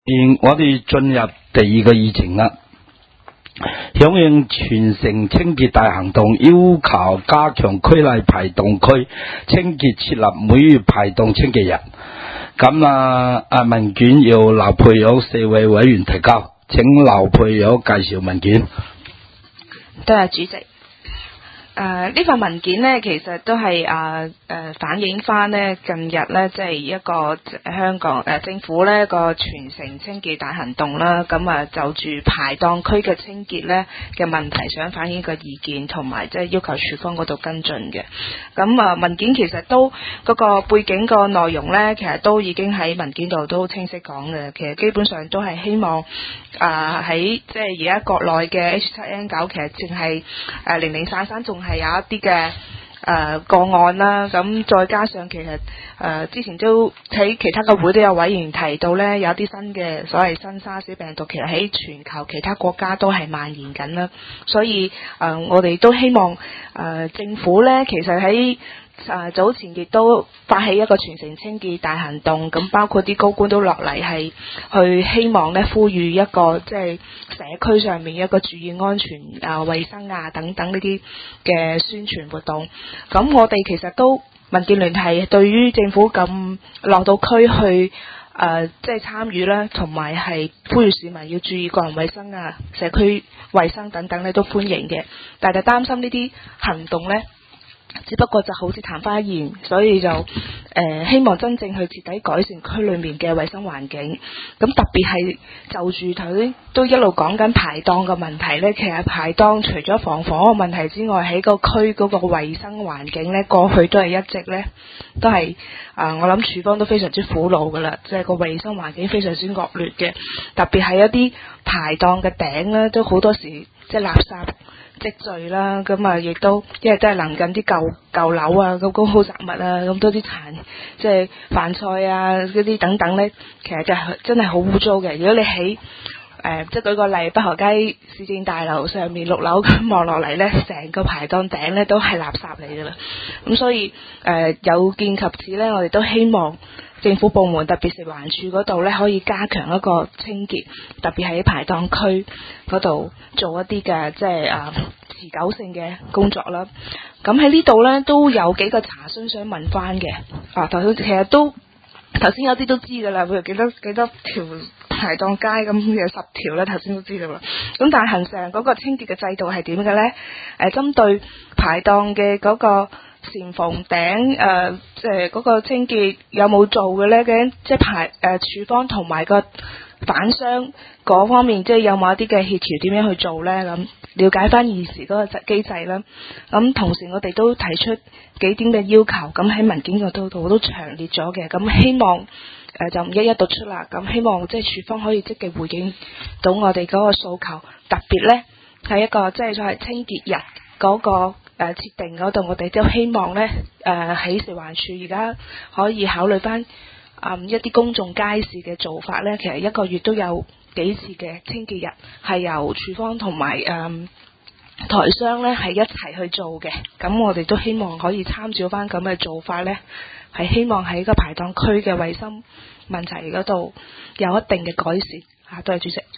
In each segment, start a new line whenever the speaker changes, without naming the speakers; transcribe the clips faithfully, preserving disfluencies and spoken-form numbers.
我哋進入第二個議程啦。響應全城清潔大行動，要求加強區內排檔區清潔，設立每月排檔清潔日。咁啊，啊文件由劉佩友四位委員提交，請劉佩友介紹文件。
多謝主席。誒、呃、呢份文件呢，其實都係誒誒反映翻呢近日呢，即係一個香港誒、呃、政府呢個全城清潔大行動啦。咁啊就住排檔區嘅清潔呢嘅問題，想反映個意見，同埋即係要求署方嗰度跟進嘅。咁啊文件其實都嗰個背景個內容呢，其實都已經喺文件度都清晰講嘅。其實基本上都係希望啊喺即係而家國內嘅 H 七 N 九，其實淨係誒零零散散仲係有一啲嘅誒個案啦，咁再加上其實誒、呃、之前都喺其他嘅會都有委員提到呢，有啲新嘅所謂新沙士病毒，其實喺全球其他國家都係蔓延緊啦，所以誒、呃、我哋都希望誒、呃、政府呢，其實喺誒、呃、早前亦都發起一個全城清潔大行動，咁包括啲高官都落嚟係去希望咧呼籲一個即係社區上面一個注意安全啊、衛生啊等等呢啲嘅宣傳活動。咁我哋其實都民建聯係對於政府咁落到區去誒即係參與啦，同埋係呼籲市民要注意個人衛生啊、社區衛生等等咧都歡迎嘅，但係擔心呢啲行動咧，只不過就好似曇花一現，所以就誒、呃、希望真正去徹底改善區裏面嘅衛生環境。咁特別係就住頭先都一路講緊排檔嘅問題呢，其實排檔除咗防火嘅問題之外，喺個區嗰個衛生環境呢，過去都係一直呢，都係啊、呃、我諗署方都非常之苦惱噶啦，即係個衛生環境非常之惡劣嘅，特別係一啲排檔嘅頂呢，都好多時即係垃圾積聚啦，咁啊亦都因為都係臨近啲舊舊樓啊，咁高鋪雜物啊，咁多啲殘即係飯菜啊嗰啲等等呢，其實就係真係好污糟嘅。如果你喺誒、呃、即係舉個例，北河街市政大樓上面六樓咁望落嚟呢，成個排檔頂呢都係垃圾嚟㗎啦。咁所以誒、呃、有見及此呢，我哋都希望政府部門特別食環署嗰度呢，可以加強一個清潔，特別係喺排檔區嗰度做一啲嘅即係啊持久性嘅工作啦。咁喺呢度呢，都有幾個查詢想問翻嘅。啊，頭先其實都頭先有啲都知㗎啦，譬如幾多幾多條排檔街咁有十條呢，頭先都知道啦。咁但係恆常嗰個清潔嘅制度係點嘅呢？誒、呃，針對排檔嘅嗰個簷篷頂誒，即係嗰個清潔有冇做嘅呢？嘅即係排誒署方同埋個販商嗰方面，即係有冇一啲嘅協調點樣去做呢？咁了解翻現時嗰個機制啦。咁同時我哋都提出幾點嘅要求，咁喺文件嗰度都詳列咗嘅。咁希望誒、呃、就唔一一讀出啦。咁希望即係署方可以積極回應到我哋嗰個訴求，特別呢係一個即係所謂清潔日嗰、嗰個。誒、呃、設定嗰度，我哋都希望呢誒喺食環署而家可以考慮翻啊、嗯、一啲公眾街市嘅做法呢。其實一個月都有幾次嘅清潔日，係由署方同埋誒台商呢係一齊去做嘅。咁我哋都希望可以參照翻咁嘅做法呢，係希望喺個排檔區嘅衞生問題嗰度有一定嘅改善。啊，多謝主席。誒、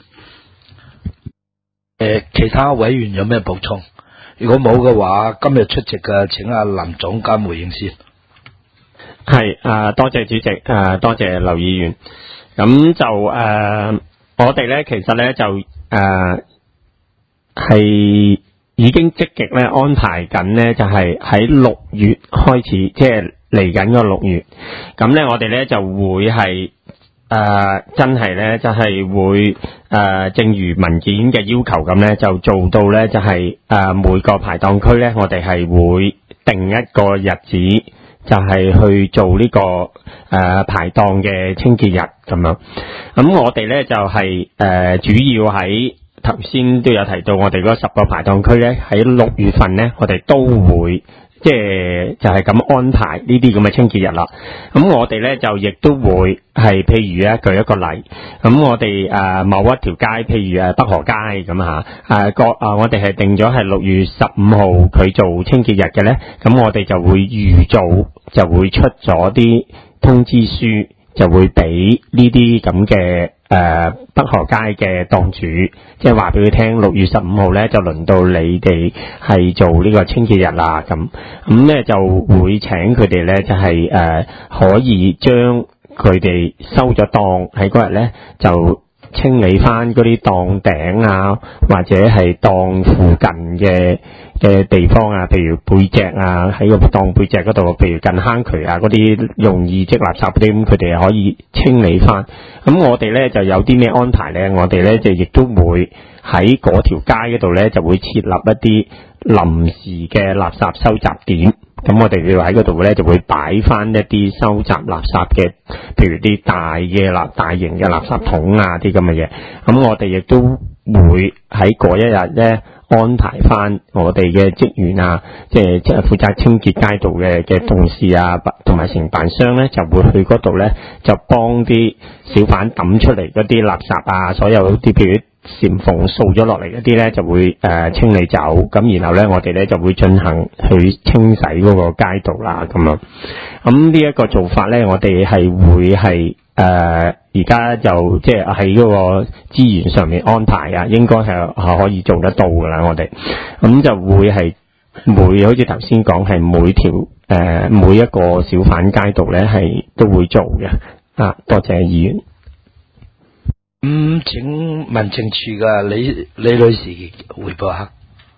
呃，其他委員有咩補充？如果冇嘅話，今日出席嘅請阿林總監回應先。
係啊、呃，多謝主席，誒、呃，多謝劉議員。咁就誒、呃，我哋咧其實咧就誒係、呃、已經積極咧安排緊咧，就係喺六月開始，即係嚟緊個六月。咁咧我哋咧就會係。誒、呃，真係咧，就係、是、會誒、呃，正如文件嘅要求咁咧，就做到咧，就係、是、誒、呃，每個排檔區咧，我哋係會定一個日子，就係、是、去做呢、這個誒、呃、排檔嘅清潔日咁樣。咁我哋咧就係、是、誒、呃，主要喺頭先都有提到，我哋嗰十個排檔區咧，喺六月份咧，我哋都會。即係就係咁安排呢啲咁嘅清潔日啦。咁我哋咧就亦都會係譬如咧舉一個例，咁我哋誒、呃、某一條街，譬如誒北河街咁吓，誒個誒我哋係定咗係六月十五號佢做清潔日嘅咧，咁我哋就會預早就會出咗啲通知書，就會俾呢啲咁嘅呃、北河街嘅檔主，即係話俾佢聽，六月十五號咧就輪到你哋係做呢個清潔日啦。咁咁咧就會請佢哋咧就係、是、誒、呃、可以將佢哋收咗檔喺嗰日咧就清理翻嗰啲檔頂啊，或者係檔附近嘅嘅地方啊，譬如背脊啊，喺個檔背脊嗰度，譬如近坑渠啊嗰啲容易積垃圾嗰啲，咁佢哋可以清理翻。咁我哋咧就有啲咩安排咧？我哋咧就亦都會喺嗰條街嗰度咧就會設立一啲臨時嘅垃圾收集點。咁我哋要喺嗰度咧就會擺翻一啲收集垃圾嘅，譬如啲大嘅垃大型嘅垃圾桶啊啲咁嘅嘢。咁我哋亦都會喺嗰一日咧安排翻我哋嘅職員啊，即係即係負責清潔街道嘅嘅同事啊，同埋承辦商咧就會去嗰度咧就幫啲小販抌出嚟嗰啲垃圾啊，所有啲譬如簷篷掃咗落嚟嗰啲咧就會誒、呃、清理走，咁然後咧我哋咧就會進行去清洗嗰個街道啦咁樣。咁呢一個做法咧，我哋係會係誒而家就即係喺嗰個資源上面安排啊，應該係係可以做得到噶啦。我哋咁就會係每好似頭先講係每條誒、呃、每一個小販街道咧係都會做嘅啊。多謝議員。
咁、嗯、請民政處嘅李李女士匯報下。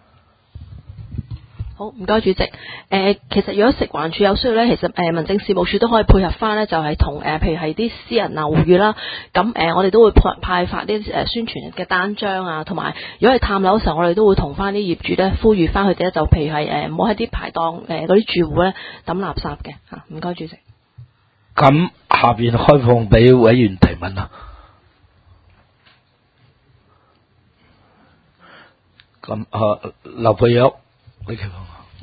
好，唔該主席。誒、呃，其實如果食環署有需要咧，其實誒、呃、民政事務處都可以配合翻咧，就係同誒譬如係啲私人樓宇啦，咁誒、呃、我哋都會派派發啲誒宣傳嘅單張啊，同埋如果係探樓嘅時候，我哋都會同翻啲業主咧呼籲翻佢哋咧，就譬如係誒唔好喺啲排檔誒嗰啲住戶咧抌垃圾嘅嚇。唔該主席。
咁下邊開放俾委員提問啦。咁啊，劉佩玉，李奇芳。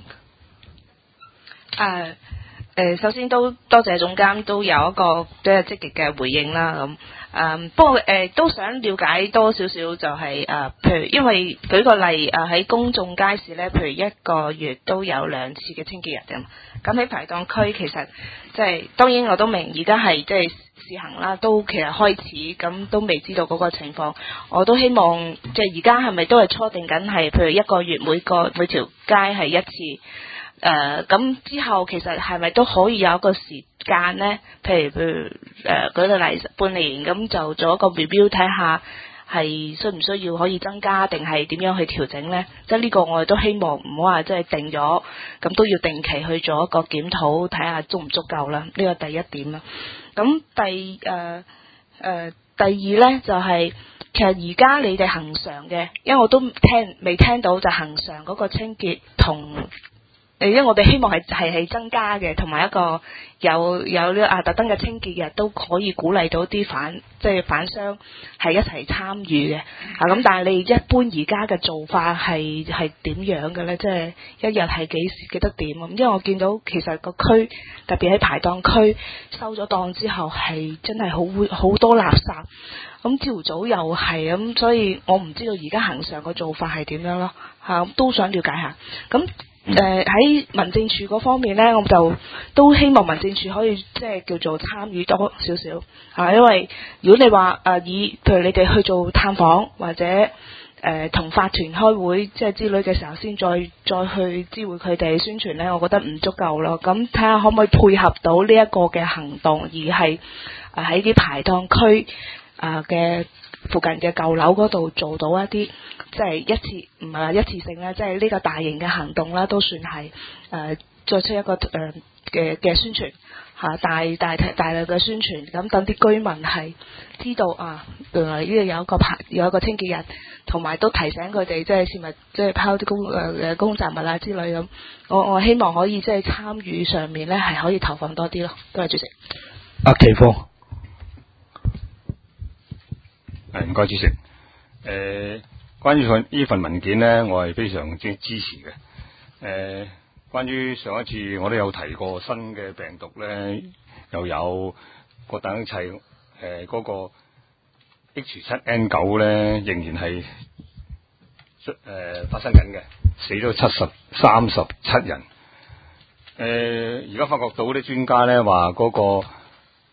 誒誒，首先都多謝總監都有一個即係積極嘅回應啦。咁誒、嗯，不過誒、呃、都想了解多少少就係、是、誒、呃，譬如因為舉個例誒喺、呃、公眾街市咧，譬如一個月都有兩次嘅清潔日嘅。咁喺排檔區其實即係當然我都明而家係即係試行啦，都其實開始咁都未知道嗰個情況。我都希望即係而家係咪都係初定緊係譬如一個月每個每條街係一次。誒咁、呃、之後其實係咪都可以有一個時間呢？譬如譬如誒、呃、舉個例，半年咁就做一個 review 睇下係需唔需要可以增加定係點樣去調整呢？即係呢個我哋都希望唔好話即係定咗，咁都要定期去做一個檢討，睇下足唔足夠啦。呢個第一點啦。咁第誒誒、呃呃、第二呢，就係、是、其實而家你哋恒常嘅，因為我都聽未聽到就恒常嗰個清潔同。因為我哋希望係係係增加嘅，同埋一個有有呢啊特登嘅清潔日都可以鼓勵到啲販即係販商係一齊參與嘅啊。咁但係你一般而家嘅做法係係點樣嘅咧？即係一日係幾時幾多點啊？因為我見到其實個區特別喺排檔區收咗檔之後係真係好好多垃圾，咁朝早又係咁，所以我唔知道而家恒常個做法係點樣咯嚇，都想了解下咁。誒喺、呃、民政處嗰方面咧，我就都希望民政處可以即係叫做參與多少少嚇，因為如果你話誒、呃、以譬如你哋去做探訪或者誒同、呃、法團開會即係之類嘅時候，先再再去知會佢哋宣傳咧，我覺得唔足夠咯。咁睇下可唔可以配合到呢一個嘅行動，而係誒喺啲排檔區啊嘅附近嘅舊樓嗰度做到一啲。即係一次唔係話一次性咧，即係呢個大型嘅行動啦，都算係誒、呃、作出一個誒嘅嘅宣傳嚇、啊，大大大量嘅宣傳，咁等啲居民係知道啊，原來呢度有一個排有一個清潔日，同埋都提醒佢哋即係切勿即係拋啲公誒誒公雜物啊之類咁。我我希望可以即係參與上面咧係可以投放多啲咯。多謝主席。
阿奇芳，
係唔該主席。誒、呃。關於份呢份文件呢，我係非常之支持嘅。誒、呃，關於上一次我都有提過新嘅病毒呢，又有個等一切誒嗰個 H 七 N 九呢，仍然係出誒發生緊嘅，死咗七十三十七人。誒、呃，而家發覺到啲專家呢話嗰個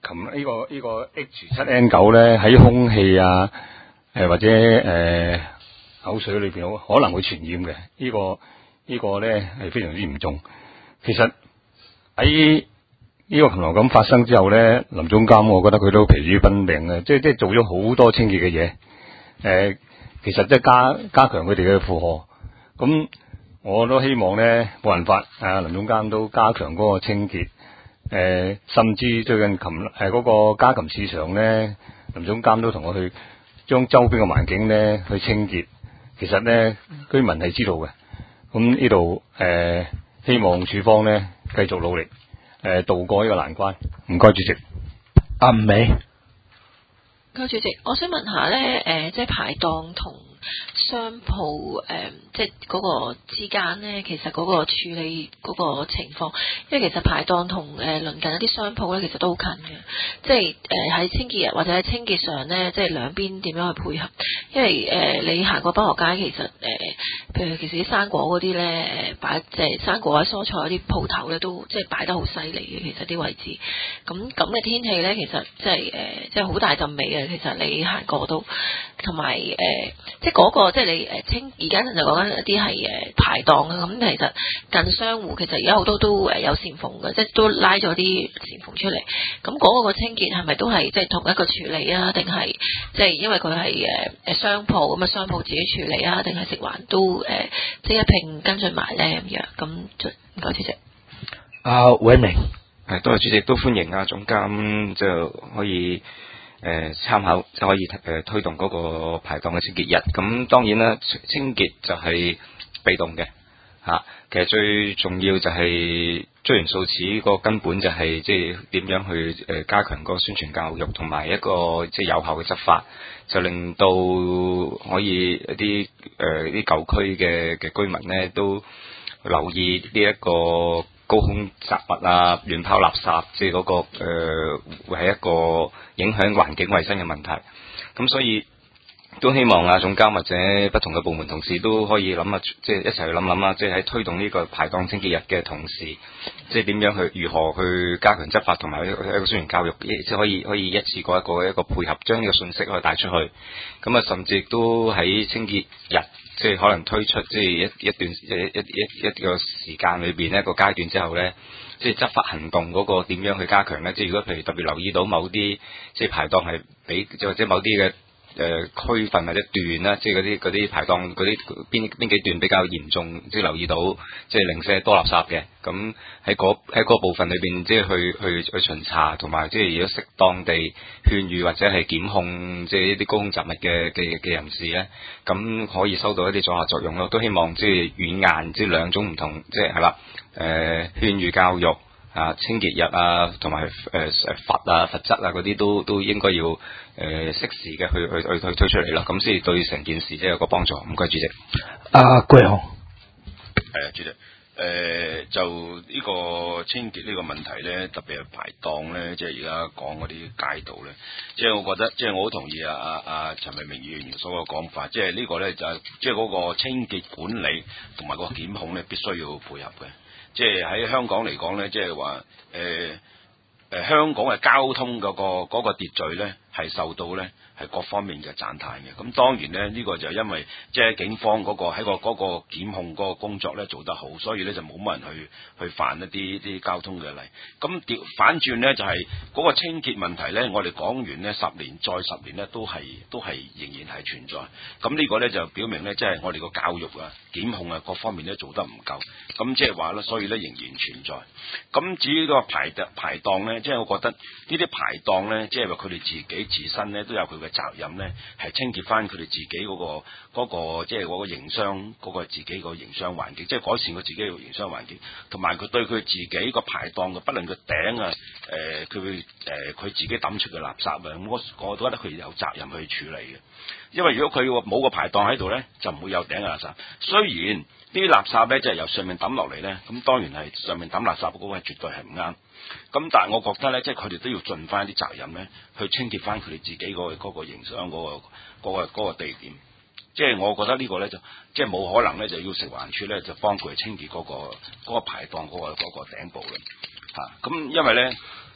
琴呢、這個呢、這個 H 七 N 九咧喺空氣啊，誒、呃、或者誒、呃、口水裏邊可能會傳染嘅，這個這個、呢個呢個咧係非常之嚴重。其實喺呢個禽流感發生之後咧，林總監我覺得佢都疲於奔命嘅，即係即係做咗好多清潔嘅嘢。誒、呃，其實即係加加強佢哋嘅負荷。咁我都希望咧冇辦法，啊林總監都加強嗰個清潔。誒、呃，甚至最近琴誒嗰個家禽市場咧，林總監都同我去將周邊嘅環境咧去清潔。其實咧居民係知道嘅。咁呢度誒，希望署方咧繼續努力。誒、呃，渡過呢個難關。唔該，主席。
阿美，
高主席，我想問下咧，誒、呃，即係排檔同商鋪誒，即係嗰個之間咧，其實嗰個處理嗰個情況，因為其實排檔同誒鄰近一啲商鋪咧，其實都好近嘅，即係誒喺清潔日或者喺清潔上咧，即係兩邊點樣去配合？因為誒、呃、你行過北河街，其實誒、呃，譬如其實啲生果嗰啲咧，誒擺即係生果或者蔬菜嗰啲鋪頭咧，都即係擺得好犀利嘅，其實啲位置。咁咁嘅天氣咧，其實即係誒，即係好大陣味嘅。其實你行過都，同埋誒，即係嗰、那個即係你誒清，而家就講緊一啲係誒排檔啊。咁其實近商戶其實而家好多都誒有簾縫嘅，即係都拉咗啲簾縫出嚟。咁嗰個個清潔係咪都係即係同一個處理啊？定係即係因為佢係誒誒商鋪咁啊，商鋪自己處理啊？定係食環都誒即係一併跟進埋咧咁樣？咁就唔該主席。
阿偉明。
係，多謝主席，都歡迎啊總監就可以誒參考，就可以誒、呃、推動嗰個排檔嘅清潔日。咁當然啦，清潔就係被動嘅嚇、啊，其實最重要就係追源溯始個根本就係即係點樣去誒、呃、加強個宣傳教育，同埋一個即係有效嘅執法，就令到可以一啲誒啲舊區嘅嘅居民咧都留意呢一個高空雜物啊、亂拋垃圾，即係嗰個誒、呃、會係一個影響環境衛生嘅問題。咁所以都希望啊總監或者不同嘅部門同事都可以諗下，即係一齊去諗諗啊，即係喺推動呢個排檔清潔日嘅同時，即係點樣去如何去加強執法同埋一個宣傳教育，即係可以可以一次過一個一個配合，將呢個信息可以帶出去。咁啊，甚至亦都喺清潔日。即係可能推出即係一一段一一一一個時間裏邊一個階段之後咧，即係執法行動嗰個點樣去加強咧？即係如果譬如特別留意到某啲即係排檔係比或者某啲嘅誒區份或者段啦，即係嗰啲嗰啲排檔嗰啲邊邊幾段比較嚴重，即係留意到即係零舍多垃圾嘅，咁喺嗰喺嗰部分裏邊即係去去去巡查，同埋即係如果適當地勸喻或者係檢控即係呢啲高空雜物嘅嘅嘅人士咧，咁可以收到一啲阻嚇作用咯。都希望即係軟硬即係兩種唔同，即係係啦誒勸喻教育。啊，清潔日啊，同埋誒誒罰啊、罰則啊嗰啲都都應該要誒適時嘅去去去去推出嚟咯，咁先至對成件事即係有個幫助。唔該，主席。
阿桂雄。
係啊，主席。誒、呃，就呢個清潔呢個問題咧，特別係排檔咧，即係而家講嗰啲街道咧，即係我覺得，即係我好同意啊啊啊陳維明議員所嘅講法，即係呢個咧就係即係嗰個清潔管理同埋個檢控咧，必須要配合嘅。即係喺香港嚟講咧，即係話誒誒香港嘅交通嗰、嗰個嗰、嗰個秩序咧，係受到咧係各方面嘅讚歎嘅。咁當然咧，呢、呢個就因為即係警方嗰、嗰個喺個嗰個檢控嗰個工作咧做得好，所以咧就冇乜人去去犯一啲啲交通嘅例。咁調反轉咧就係、係、嗰個清潔問題咧，我哋講完咧十年再十年咧都係都係仍然係存在。咁呢個咧就表明咧，即係我哋個教育啊、檢控啊各方面咧做得唔夠。咁即係話咧，所以咧仍然存在。咁至於個排排檔咧，即係我覺得呢啲排檔咧，即係話佢哋自己自身咧都有佢嘅責任咧，係清潔翻佢哋自己嗰個嗰個即係嗰個營商嗰個自己個營商環境，即係改善佢自己嘅營商環境，同埋佢對佢自己個排檔嘅不論個頂啊，誒佢會誒佢自己抌出嘅垃圾啊，咁我我都覺得佢有責任去處理嘅。因為如果佢冇個排檔喺度咧，就唔會有頂嘅垃圾。雖然呢啲垃圾咧，即係由上面抌落嚟咧，咁當然係上面抌垃圾嗰個係絕對係唔啱。咁但係我覺得咧，即係佢哋都要盡翻啲責任咧，去清潔翻佢哋自己嗰個嗰個營商嗰個嗰個嗰個地點。即係我覺得呢個咧就即係冇可能咧，就要食環署咧就幫佢清潔嗰個嗰個排檔嗰個嗰個頂部嘅嚇。咁因為咧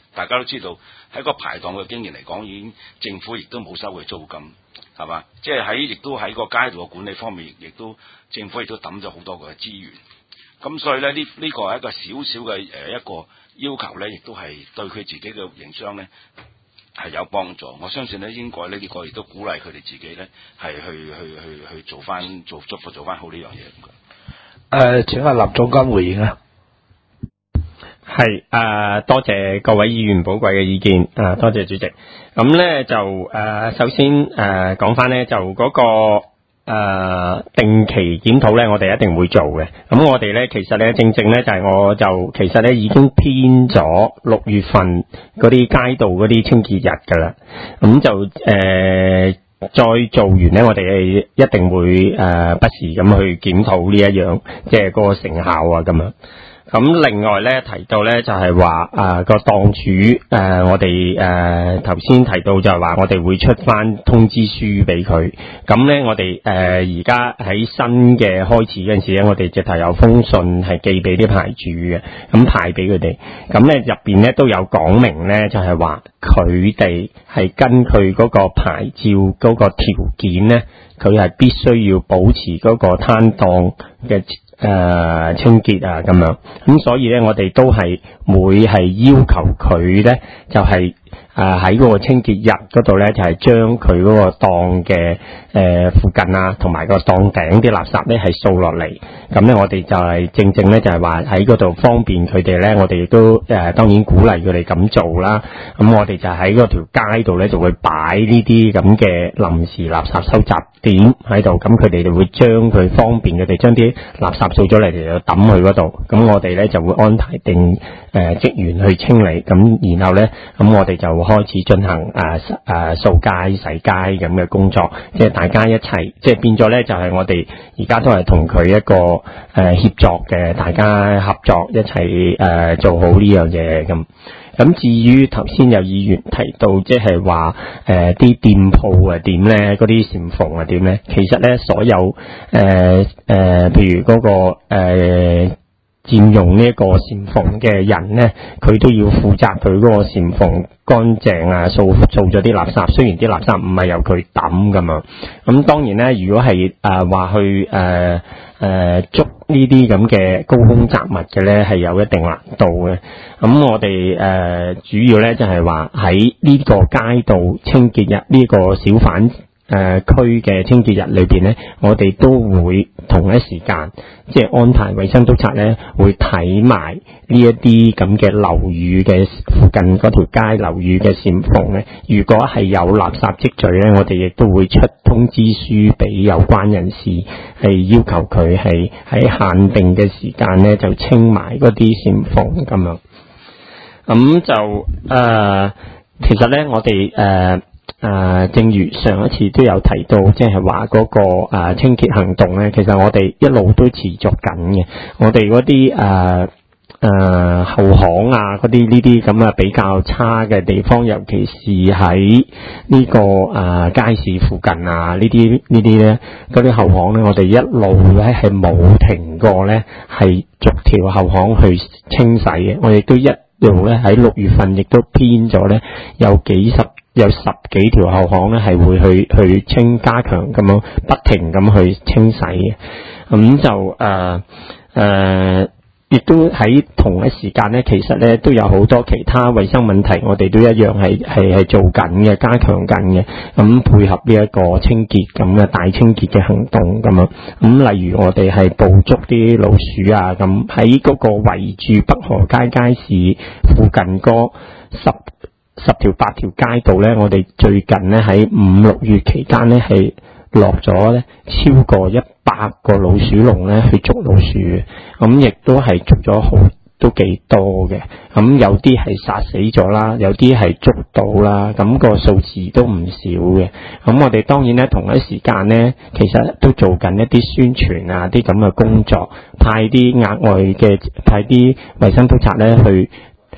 大家都知道喺個排檔嘅經驗嚟講，已經政府亦都冇收佢租金，係嘛？即係喺亦都喺個街道嘅管理方面，亦都政府亦都抌咗好多嘅資源。咁所以咧，呢呢、呢個係一個小小嘅誒一個要求咧，亦都係對佢自己嘅營商咧係有幫助。我相信咧，應該呢呢個亦都鼓勵佢哋自己咧係去去去去做翻做足做翻好呢樣嘢。
誒、呃，請阿林總監回應啊。
係誒、呃，多謝各位議員寶貴嘅意見，誒、呃，多謝主席。咁咧就誒、呃，首先誒講翻咧就嗰、那個誒、呃、定期檢討咧，我哋一定會做嘅。咁我哋咧其實咧正正咧就係、是、我就其實咧已經編咗六月份嗰啲街道嗰啲清潔日噶啦。咁就誒、呃、再做完咧，我哋係一定會誒、呃、不時咁去檢討呢一樣，即係嗰個成效啊咁樣。咁另外咧提到咧就係話啊個檔主誒、呃、我哋誒頭先提到就係話我哋會出翻通知書俾佢。咁咧我哋誒而家喺新嘅開始嗰陣時咧，我哋直頭有封信係寄俾啲牌主嘅，咁派俾佢哋。咁咧入邊咧都有講明咧，就係話佢哋係根據嗰個牌照嗰個條件咧，佢係必須要保持嗰個攤檔嘅誒、呃，清潔啊，咁樣，咁所以咧，我哋都係會係要求佢咧，就係誒喺嗰個清潔日嗰度咧，就係將佢嗰個檔嘅誒附近啊，同埋個檔頂啲垃圾咧係掃落嚟。咁咧，我哋就係正正咧，就係話喺嗰度方便佢哋咧，我哋亦都誒、呃、當然鼓勵佢哋咁做啦。咁我哋就喺嗰條街度咧，就會擺呢啲咁嘅臨時垃圾收集點喺度。咁佢哋就會將佢方便佢哋將啲垃圾掃咗嚟，就抌去嗰度。咁我哋咧就會安排定誒、呃、職員去清理。咁然後咧，咁我哋就開始進行誒誒掃街、洗街咁嘅工作，即係大家一齊，即係變咗咧，就係我哋而家都係同佢一個誒協作嘅，大家合作一齊誒、呃、做好呢樣嘢咁。咁至於頭先有議員提到，即係話誒啲店鋪啊點咧，嗰啲簷篷啊點咧，其實咧所有誒誒、呃呃，譬如嗰、那個誒。呃佔用呢一個簷篷嘅人咧，佢都要負責佢嗰個簷篷乾淨啊，掃掃咗啲垃圾。雖然啲垃圾唔係由佢抌噶嘛，咁當然咧，如果係誒話去誒誒、呃呃、捉呢啲咁嘅高空雜物嘅咧，係有一定難度嘅。咁我哋誒、呃、主要咧就係話喺呢個街道清潔日呢個小販誒、呃、區嘅清潔日裏邊咧，我哋都會同一時間即係安排衛生督察咧，會睇埋呢一啲咁嘅樓宇嘅附近嗰條街樓宇嘅簷篷咧。如果係有垃圾積聚咧，我哋亦都會出通知書俾有關人士，係要求佢係喺限定嘅時間咧就清埋嗰啲簷篷咁樣。咁就誒、呃，其實咧我哋誒。呃誒、呃，正如上一次都有提到，即係話嗰個誒、呃、清潔行動咧，其實我哋一路都持續緊嘅。我哋嗰啲誒誒後巷啊，嗰啲呢啲咁啊比較差嘅地方，尤其是喺呢、這個誒、呃、街市附近啊，呢啲呢啲咧，嗰啲後巷咧，我哋一路咧係冇停過咧，係逐條後巷去清洗嘅。我哋都一路咧喺六月份亦都編咗咧，有幾十。有十幾條後巷咧，係會去去清加強咁樣不停咁去清洗嘅。咁就誒誒，亦、呃呃、都喺同一時間咧，其實咧都有好多其他衛生問題，我哋都一樣係係係做緊嘅，加強緊嘅。咁配合呢一個清潔咁嘅大清潔嘅行動咁樣。咁例如我哋係捕捉啲老鼠啊，咁喺嗰個圍住北河街街市附近嗰十。十條八條街道咧，我哋最近咧喺五六月期間咧係落咗咧超過一百個老鼠籠咧去捉老鼠嘅，咁亦都係捉咗好都幾多嘅，咁有啲係殺死咗啦，有啲係捉到啦，咁個數字都唔少嘅。咁我哋當然咧同一時間咧，其實都做緊一啲宣傳啊，啲咁嘅工作，派啲額外嘅派啲衛生督察咧去。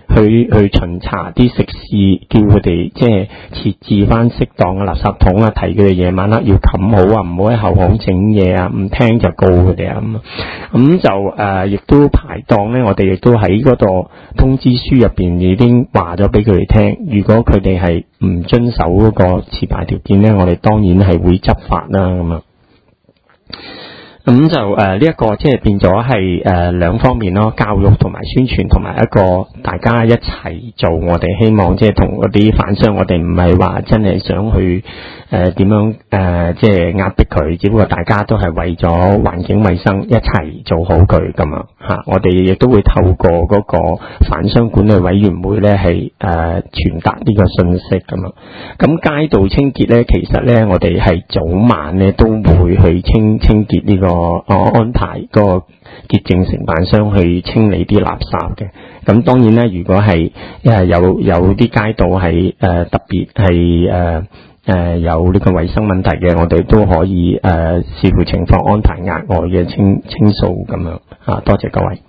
去去巡查啲食肆，叫佢哋即係設置翻適當嘅垃圾桶啊，提佢哋夜晚黑要冚好啊，唔好喺後巷整嘢啊，唔聽就告佢哋啊咁。咁就誒，亦、呃、都排檔咧，我哋亦都喺嗰度通知書入邊已經話咗俾佢哋聽，如果佢哋係唔遵守嗰個持牌條件咧，我哋當然係會執法啦咁啊。咁就誒呢一個即係變咗係誒兩方面咯，教育同埋宣傳，同埋一個大家一齊做。我哋希望即係同嗰啲販商，我哋唔係話真係想去誒點、呃、樣誒、呃、即係壓迫佢，只不過大家都係為咗環境衛生一齊做好佢咁啊嚇。我哋亦都會透過嗰個販商管理委員會咧係誒傳達呢個信息咁啊。咁街道清潔咧，其實咧我哋係早晚咧都會去清清潔呢、這個。我安排個潔淨承辦商去清理啲垃圾嘅，咁當然咧，如果係誒有有啲街道係誒、呃、特別係誒誒有呢個衛生問題嘅，我哋都可以誒、呃、視乎情況安排額外嘅清清掃咁樣啊。多謝各位。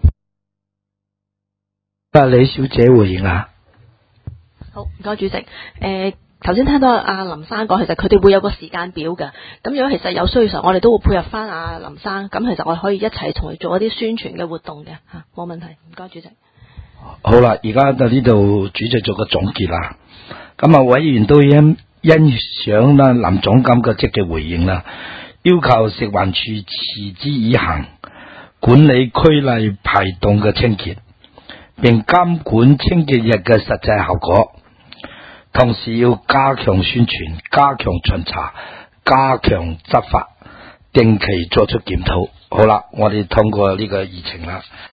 啊，李小姐回應啊。
好，唔該主席。誒、呃。頭先聽到阿林生講，其實佢哋會有個時間表嘅。咁如果其實有需要時候，我哋都會配合翻阿林生。咁其實我哋可以一齊同佢做一啲宣傳嘅活動嘅嚇，冇問題。唔該，主席。
好啦，而家到呢度主席做個總結啦。咁啊，委員都欣欣賞啦林總監嘅積極回應啦，要求食環署持之以恆，管理區內排檔嘅清潔，並監管清潔日嘅實際效果。同時要加強宣傳，加強巡查，加強執法，定期作出檢討。好啦，我哋通過呢個議程啦。